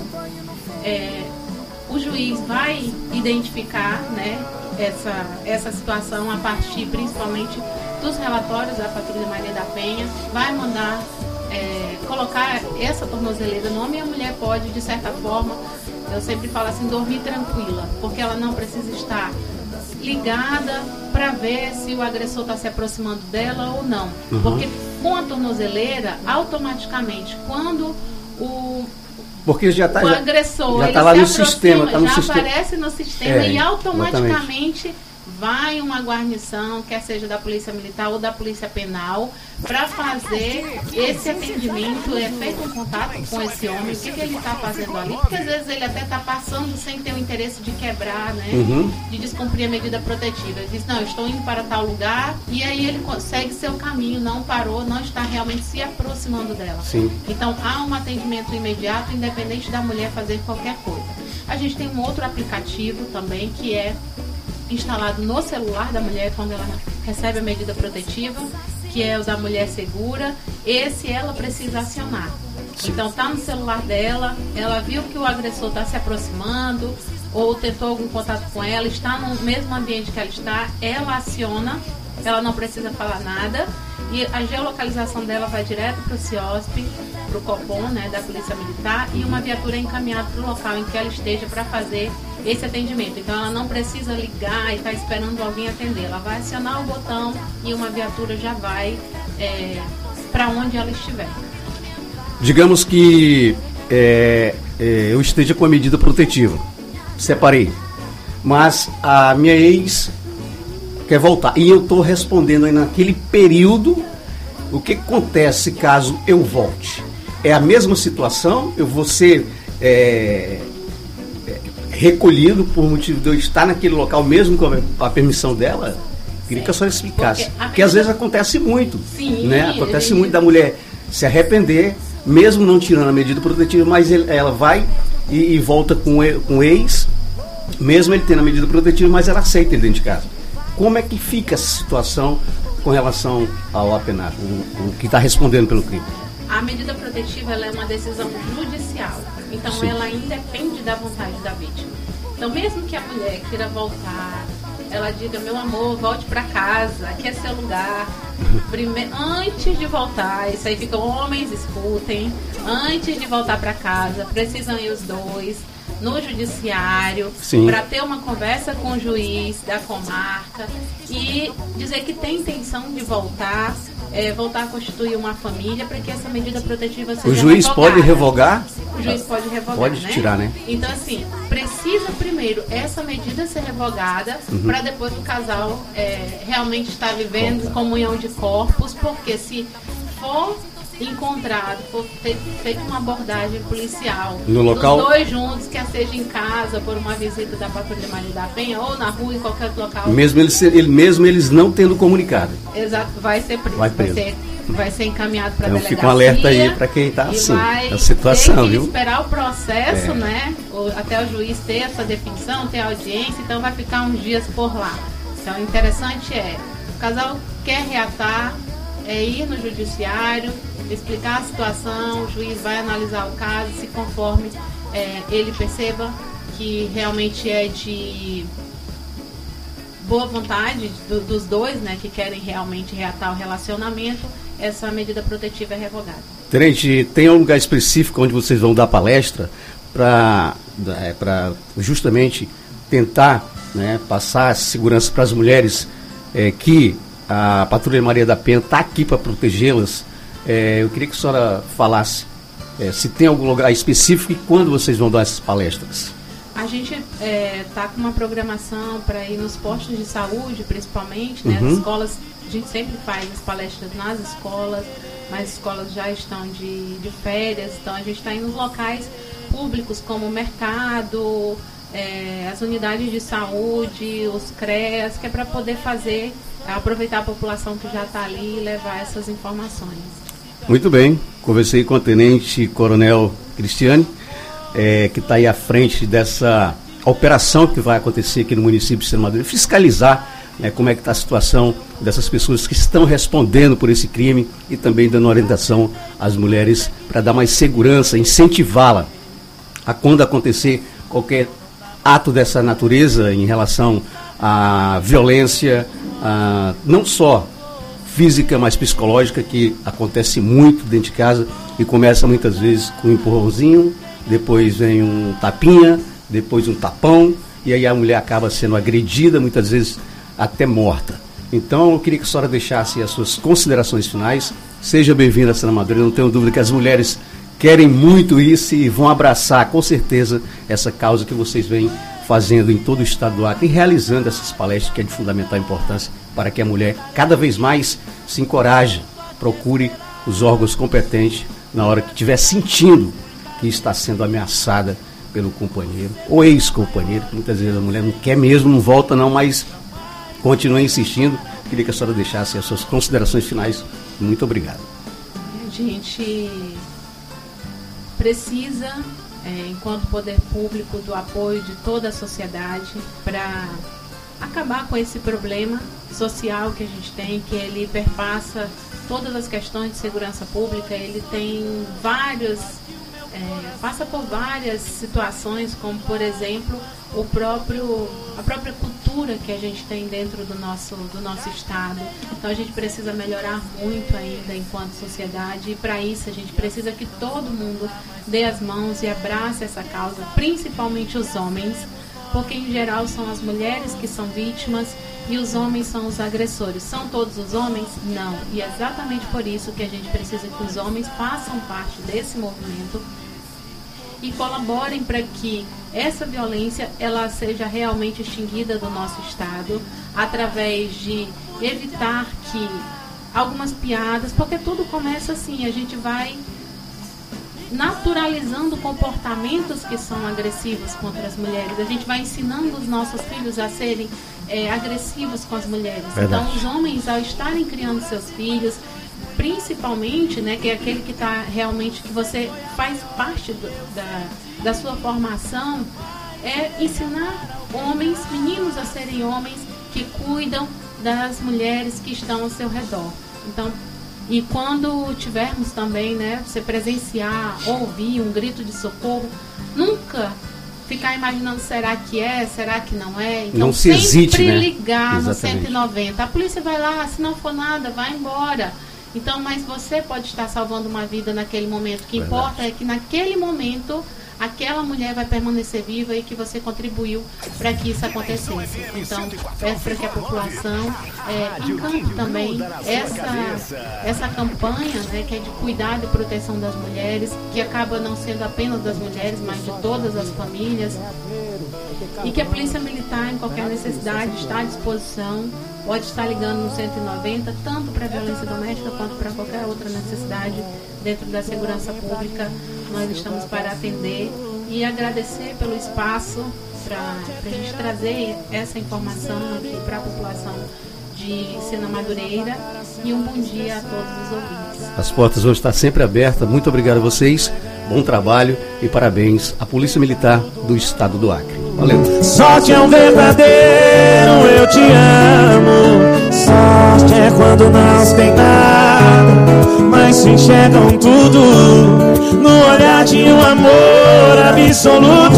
o juiz vai identificar, né, essa situação a partir, principalmente, dos relatórios da Patrulha Maria da Penha, vai mandar colocar essa tornozeleira no nome, e a mulher pode, de certa forma, eu sempre falo assim, dormir tranquila, porque ela não precisa estar ligada para ver se o agressor está se aproximando dela ou não. Porque com a tornozeleira, automaticamente, quando porque já o agressor já tá lá no sistema, aparece no sistema e automaticamente vai uma guarnição, quer seja da Polícia Militar ou da Polícia Penal, para fazer esse atendimento, é feito um contato com esse homem, o que ele está fazendo ali, porque às vezes ele até está passando sem ter o interesse de quebrar, né, de descumprir a medida protetiva. Ele diz, não, eu estou indo para tal lugar, e aí ele segue seu caminho, não parou, não está realmente se aproximando dela. Sim. Então há um atendimento imediato, independente da mulher fazer qualquer coisa. A gente tem um outro aplicativo também, que é instalado no celular da mulher quando ela recebe a medida protetiva, que é o da Mulher Segura. Esse ela precisa acionar. Sim. Então tá no celular dela, ela viu que o agressor está se aproximando ou tentou algum contato com ela, está no mesmo ambiente que ela está, ela aciona, ela não precisa falar nada e a geolocalização dela vai direto para o CIOSP, para o Copom, né, da Polícia Militar, e uma viatura é encaminhada para o local em que ela esteja para fazer esse atendimento. Então ela não precisa ligar e estar esperando alguém atender. Ela vai acionar o botão e uma viatura já vai para onde ela estiver. Digamos que eu esteja com a medida protetiva, separei, mas a minha ex quer voltar e eu estou respondendo aí naquele período. O que acontece caso eu volte? É a mesma situação? Eu vou ser recolhido por motivo de eu estar naquele local mesmo com a permissão dela? Queria que a senhora explicasse. Porque às vezes acontece muito. Sim, né? Acontece muito da mulher se arrepender, mesmo não tirando a medida protetiva, mas ela vai e volta com o ex, mesmo ele tendo a medida protetiva, mas ela aceita ele dentro de casa. Como é que fica essa situação com relação ao apenado, o que está respondendo pelo crime? A medida protetiva ela é uma decisão judicial, então Sim. ela independe da vontade da vítima. Então mesmo que a mulher queira voltar, ela diga, meu amor, volte para casa, aqui é seu lugar. Antes de voltar, isso aí fica, homens, escutem, antes de voltar para casa, precisam ir os dois no judiciário para ter uma conversa com o juiz da comarca e dizer que tem intenção de voltar a constituir uma família para que essa medida protetiva seja O juiz revogada. pode revogar? O juiz pode revogar, pode tirar, né? Então, assim, precisa primeiro essa medida ser revogada para depois o casal realmente estar vivendo comunhão de corpos, porque se for encontrado, for feita uma abordagem policial no local, dos dois juntos, quer seja em casa, por uma visita da Patrulha Maria da Penha, ou na rua, em qualquer outro local. Mesmo eles não tendo comunicado. Exato, vai ser preso. Vai ser encaminhado para a delegacia. Fica um alerta aí para quem está assim, a situação, ter que viu? esperar o processo, né? Até o juiz ter essa definição, ter audiência, então vai ficar uns dias por lá. Então, o interessante o casal quer reatar, ir no judiciário, explicar a situação, o juiz vai analisar o caso, se conforme ele perceba que realmente é de boa vontade dos dois, né, que querem realmente reatar o relacionamento, essa medida protetiva é revogada. Tenente, tem um lugar específico onde vocês vão dar palestra para justamente tentar, né, passar segurança para as mulheres, que a Patrulha Maria da Penha está aqui para protegê-las? Eu queria que a senhora falasse se tem algum lugar específico e quando vocês vão dar essas palestras. A gente está com uma programação para ir nos postos de saúde, principalmente, né? As escolas, a gente sempre faz as palestras nas escolas, mas as escolas já estão de férias, então a gente está indo nos locais públicos como o mercado, as unidades de saúde, os CREAS, que é para poder aproveitar a população que já está ali e levar essas informações. Muito bem, conversei com a Tenente Coronel Cristiane, que está aí à frente dessa operação que vai acontecer aqui no município de Extremadura, fiscalizar, né, como é que está a situação dessas pessoas que estão respondendo por esse crime e também dando orientação às mulheres para dar mais segurança, incentivá-la a quando acontecer qualquer ato dessa natureza em relação à violência, não só física, mas psicológica, que acontece muito dentro de casa e começa muitas vezes com um empurrãozinho, depois vem um tapinha, depois um tapão, e aí a mulher acaba sendo agredida, muitas vezes até morta. Então eu queria que a senhora deixasse as suas considerações finais. Seja bem-vinda, senhora Madureira. Eu não tenho dúvida que as mulheres querem muito isso e vão abraçar com certeza essa causa que vocês vêm fazendo em todo o estado do Acre e realizando essas palestras que é de fundamental importância para que a mulher cada vez mais se encoraje, procure os órgãos competentes na hora que estiver sentindo que está sendo ameaçada pelo companheiro ou ex-companheiro. Muitas vezes a mulher não quer mesmo, não volta não, mas continua insistindo. Queria que a senhora deixasse as suas considerações finais. Muito obrigado. A gente precisa, enquanto poder público, do apoio de toda a sociedade para acabar com esse problema social que a gente tem, que ele perpassa todas as questões de segurança pública. Ele tem passa por várias situações, como por exemplo a própria cultura que a gente tem dentro do nosso estado. Então a gente precisa melhorar muito ainda enquanto sociedade, e para isso a gente precisa que todo mundo dê as mãos e abrace essa causa, principalmente os homens, porque em geral são as mulheres que são vítimas e os homens são os agressores. São todos os homens? Não. E é exatamente por isso que a gente precisa que os homens façam parte desse movimento e colaborem para que essa violência ela seja realmente extinguida do nosso estado, através de evitar que algumas piadas, porque tudo começa assim, a gente vai naturalizando comportamentos que são agressivos contra as mulheres. A gente vai ensinando os nossos filhos a serem agressivos com as mulheres. Verdade. Então, os homens, ao estarem criando seus filhos, principalmente, né, que é aquele que está realmente, que você faz parte da sua formação, é ensinar homens, meninos a serem homens que cuidam das mulheres que estão ao seu redor. Então, e quando tivermos também, né, você presenciar, ouvir um grito de socorro, nunca ficar imaginando será que é, será que não é. Então, não se hesite, sempre né? ligar Exatamente. no 190. A polícia vai lá, se não for nada, vai embora. Então, mas você pode estar salvando uma vida naquele momento. O que importa é que naquele momento aquela mulher vai permanecer viva e que você contribuiu para que isso acontecesse. Então, peço para que a população encante também essa campanha, né, que é de cuidado e proteção das mulheres, que acaba não sendo apenas das mulheres, mas de todas as famílias. E que a Polícia Militar, em qualquer necessidade, está à disposição. Pode estar ligando no 190, tanto para a violência doméstica quanto para qualquer outra necessidade dentro da segurança pública. Nós estamos para atender e agradecer pelo espaço para a gente trazer essa informação aqui para a população de Sena Madureira. E um bom dia a todos os ouvintes. As portas vão estar sempre abertas. Muito obrigado a vocês. Bom trabalho e parabéns à Polícia Militar do Estado do Acre. Valeu. Sorte é um verdadeiro eu te amo. Sorte é quando não se tem nada, mas se enxergam tudo no olhar de um amor absoluto.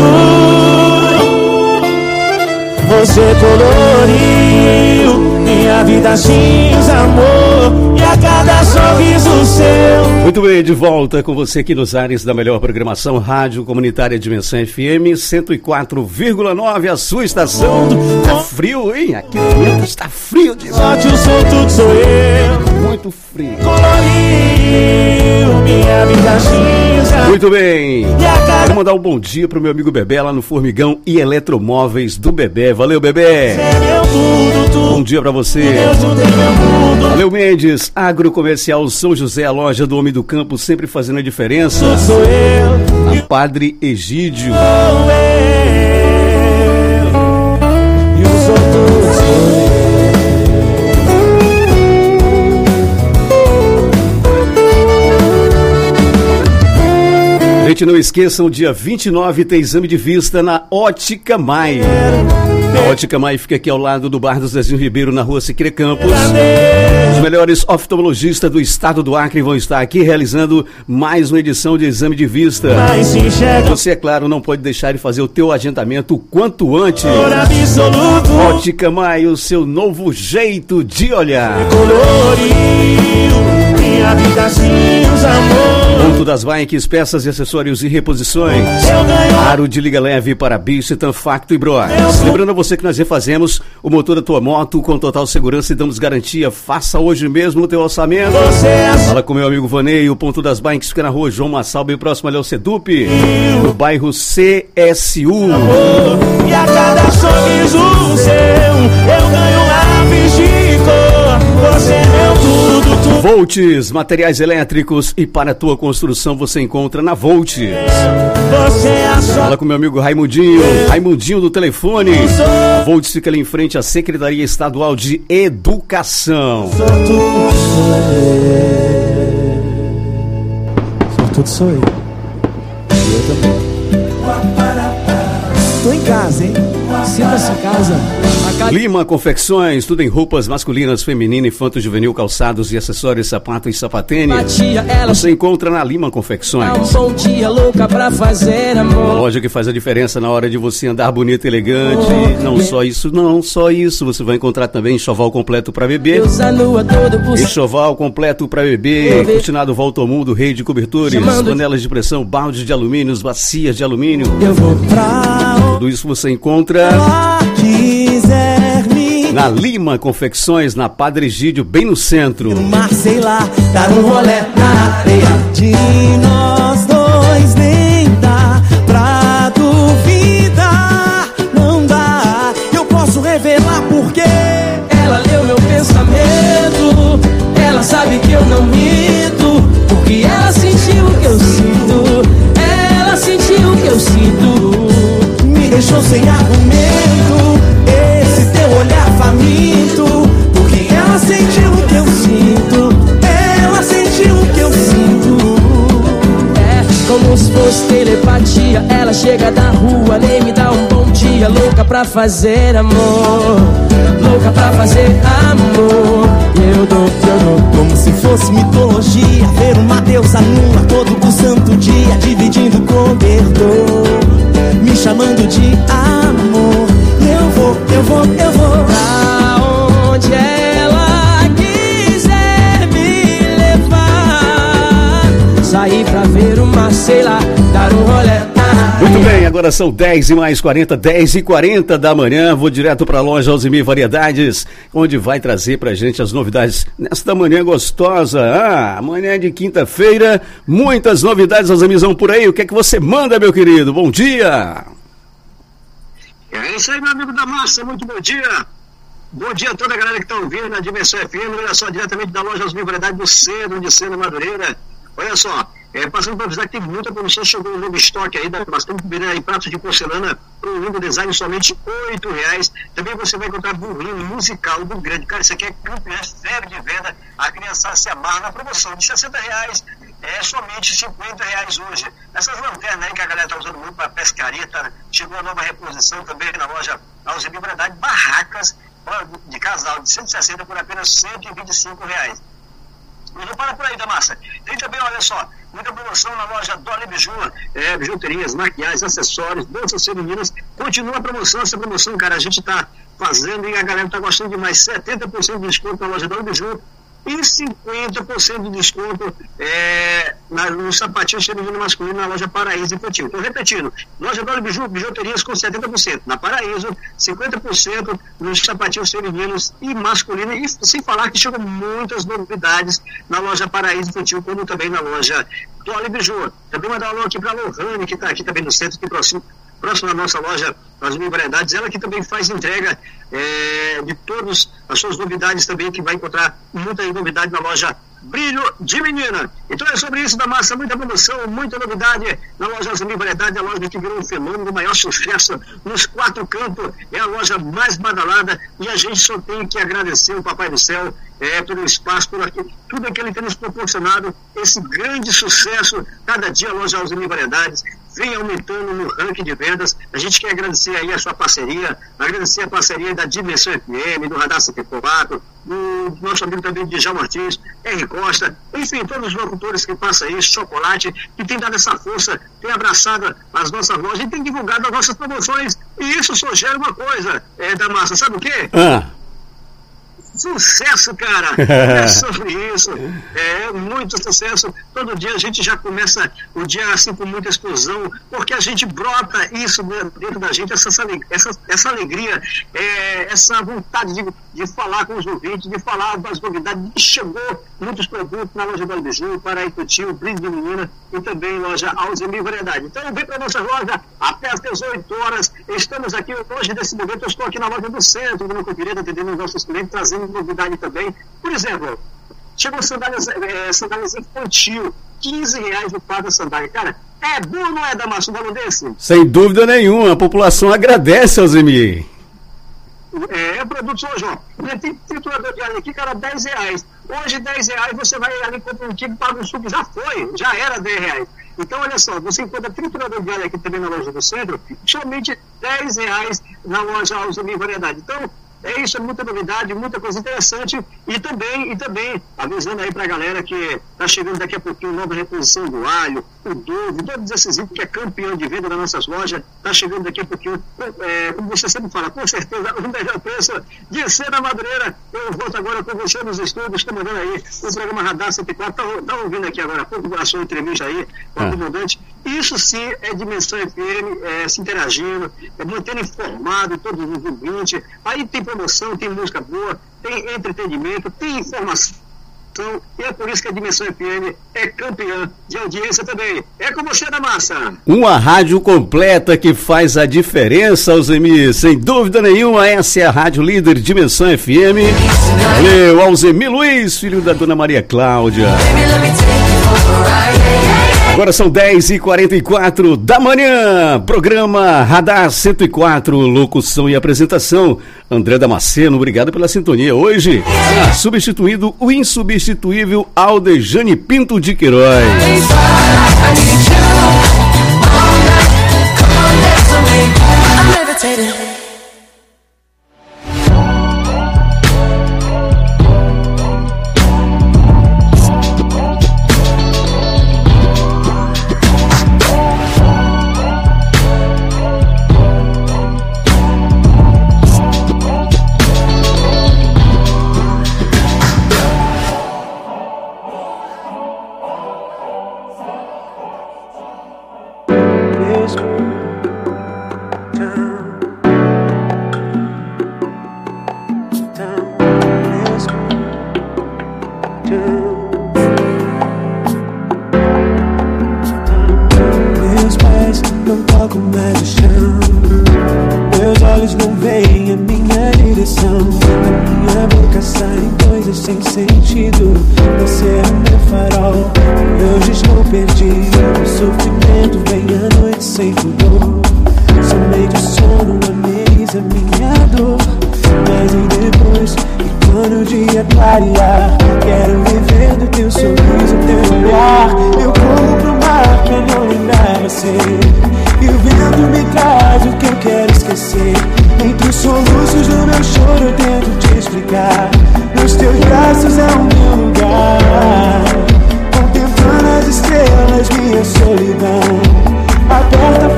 Você coloriu minha vida cinza, amor, e a cada sorriso seu. Muito bem, de volta com você aqui nos ares da melhor programação, Rádio Comunitária Dimensão FM 104,9, a sua estação. Tá frio, hein? Aqui dentro está frio demais. Sorte, o som tudo sou eu. Muito frio. Coloriu minha vida cinza. Muito bem. Quero mandar um bom dia pro meu amigo Bebé lá no Formigão e Eletromóveis do Bebé. Valeu, Bebé. Bom dia pra você. Valeu, Mendes. Agrocomercial São José, a loja do Homem do Campo, sempre fazendo a diferença. A Padre Egídio. E os outros Gente, não esqueçam, dia 29 tem exame de vista na Ótica Mai. A Ótica Mai fica aqui ao lado do bar do Zezinho Ribeiro, na rua Siqueira Campos. Os melhores oftalmologistas do estado do Acre vão estar aqui realizando mais uma edição de exame de vista. Você, é claro, não pode deixar de fazer o teu agendamento o quanto antes. Ótica Mai, o seu novo jeito de olhar. Ponto das bikes, peças e acessórios acessórios e reposições. Aro de liga leve para bicho, Tanfacto e Bros. Lembrando a você que nós refazemos o motor da tua moto com total segurança e damos garantia. Faça hoje mesmo o teu orçamento. Fala com meu amigo Vanei, o Ponto das Bikes fica na rua João Massal, bem próximo ali ao Sedup, no bairro CSU. E a cada sorriso seu, eu ganho lápis de cor. Você é meu tudo, tudo. Volts, materiais elétricos e para a tua construção você encontra na Volts. Fala com meu amigo Raimundinho do telefone. A Volts fica ali em frente à Secretaria Estadual de Educação. Sortudo sou eu. Eu também. Tô em casa, hein? Sinta-se em casa. Lima Confecções, tudo em roupas masculinas, feminina, infanto, juvenil, calçados e acessórios, sapato e sapatênia. Você encontra na Lima Confecções. Bom dia, louca pra fazer amor. Uma loja que faz a diferença na hora de você andar bonito e elegante. Não só isso, você vai encontrar também enxoval completo pra bebê. Enxoval completo pra bebê, cortinado volta ao mundo, rei de cobertores, panelas de pressão, baldes de alumínio, bacias de alumínio. Tudo isso você encontra na Lima Confecções, na Padre Egídio, bem no centro. Mar, sei lá, dar um rolê na areia. De nós dois nem dá pra duvidar. Não dá, eu posso revelar porque ela leu meu pensamento. Ela sabe que eu não minto, porque ela sentiu o que eu sinto. Ela sentiu o que eu sinto. Me deixou sem argumento, esse teu olhar faminto, porque ela sentiu o que eu sinto. Ela sentiu o que eu sinto. É como se fosse telepatia. Ela chega da rua, nem me dá um bom dia. Louca pra fazer amor, louca pra fazer amor. Eu dou como se fosse mitologia. Ver uma deusa nua todo o santo dia, dividindo cobertor, me chamando de amor. Eu vou pra onde ela quiser me levar. Sair pra ver uma, sei lá, dar um rolê. Muito bem, agora são 10h40 da manhã. Vou direto para a loja Alzimir Variedades, onde vai trazer pra gente as novidades nesta manhã gostosa. Manhã de quinta-feira, muitas novidades, Alzimirzão, por aí. O que é que você manda, meu querido? Bom dia! É isso aí, meu amigo da massa, muito bom dia. Bom dia a toda a galera que está ouvindo na Dimensão FM, olha só, diretamente da loja Alzimir Variedades do Centro de Sena Madureira. Olha só, passando para avisar que tem muita promoção, chegou um novo estoque aí, bastante em pratos de porcelana, para um lindo design, somente R$8. Também você vai encontrar burrinho musical do grande. Cara, isso aqui é campeão sério de venda, a criança se amarra na promoção de R$60, somente R$50 hoje. Essas lanternas aí que a galera está usando muito para pescaria, chegou a nova reposição também na loja Alzimir Variedades, barracas de casal de 160 por apenas R$125. Mas não para por aí, da massa. Tem também, olha só, muita promoção na loja Dolly Biju, bijuterias, maquiagens, acessórios, bolsas femininas. Continua a promoção, essa promoção, cara, a gente tá fazendo e a galera tá gostando demais. 70% de desconto na loja Dolly Biju e 50% de desconto no sapatinho feminino masculino na loja Paraíso Infantil. Estou repetindo, loja Dolly Biju, bijuterias com 70%. Na Paraíso, 50% nos sapatinhos femininos e masculinos. E sem falar que chegam muitas novidades na loja Paraíso Infantil, como também na loja Dolly Biju. Também mandar um alô aqui para a Lohane, que está aqui também no centro, aqui próximo da nossa loja Alzimir Variedades, ela que também faz entrega de todas as suas novidades também, que vai encontrar muita novidade na loja Brilho de Menina. Então é sobre isso, da massa, muita promoção, muita novidade na loja Alzimir Variedades, a loja que virou um fenômeno, o maior sucesso nos 4 campos, é a loja mais badalada e a gente só tem que agradecer o Papai do Céu pelo espaço, por tudo que ele tem nos proporcionado, esse grande sucesso. Cada dia a loja Alzimir Variedades vem aumentando no ranking de vendas. A gente quer agradecer aí a sua parceria, agradecer a parceria da Dimensão FM, do Radar 74, do nosso amigo também Djalma Martins, R. Costa, enfim, todos os locutores que passam isso, Chocolate, que tem dado essa força, tem abraçado as nossas lojas e tem divulgado as nossas promoções. E isso só gera uma coisa, da massa, sabe o quê? sucesso, cara. É sobre isso. É muito sucesso. Todo dia a gente já começa o dia assim com muita explosão, porque a gente brota isso dentro da gente, essa alegria, essa vontade de falar com os ouvintes, de falar das novidades. Chegou muitos produtos na loja do Albiju, para Ituti, o Brinde de Menina e também loja Alzemir Variedade. Então vem para nossa loja até às 18 horas. Estamos aqui hoje, nesse momento, eu estou aqui na loja do centro, no Coquilheiro, atendendo os nossos clientes, trazendo novidade também. Por exemplo, chegou sandálias infantil, R$15 o par da sandália. Cara, é bom ou não é, Damasio, um valor desse? Sem dúvida nenhuma, a população agradece, Alzemir. Produtos hoje, ó. Tem triturador de alho aqui, cara, R$10. Hoje, R$10, você vai ali, compra um quilo, paga um suco, já era R$10. Então, olha só, você encontra triturador de alho aqui também na loja do centro, somente R$10 na loja Alzemir Variedade. Então, é isso, é muita novidade, muita coisa interessante e também avisando aí pra galera que tá chegando daqui a pouquinho nova reposição do alho, o Dove, todos esses itens que é campeão de venda das nossas lojas, tá chegando daqui a pouquinho, como você sempre fala, com certeza, o melhor preço de ser na Madureira. Eu volto agora com você nos estúdios, tá mandando aí o programa Radar 104, tá ouvindo aqui agora há pouco a sua entrevista aí com o comandante. Isso sim é Dimensão FM, se interagindo, mantendo informado todos os ouvintes. Aí tem promoção, tem música boa, tem entretenimento, tem informação. E é por isso que a Dimensão FM é campeã de audiência também. É com você, da massa. Uma rádio completa que faz a diferença, Alzemir. Sem dúvida nenhuma, essa é a rádio líder Dimensão FM. Valeu, Alzemir Luiz, filho da dona Maria Cláudia. Agora são 10h44 da manhã, programa Radar 104, locução e apresentação, André Damasceno, obrigado pela sintonia. Hoje, substituindo o insubstituível Aldejane Pinto de Queiroz.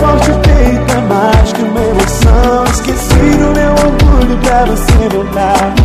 Pra você voltar,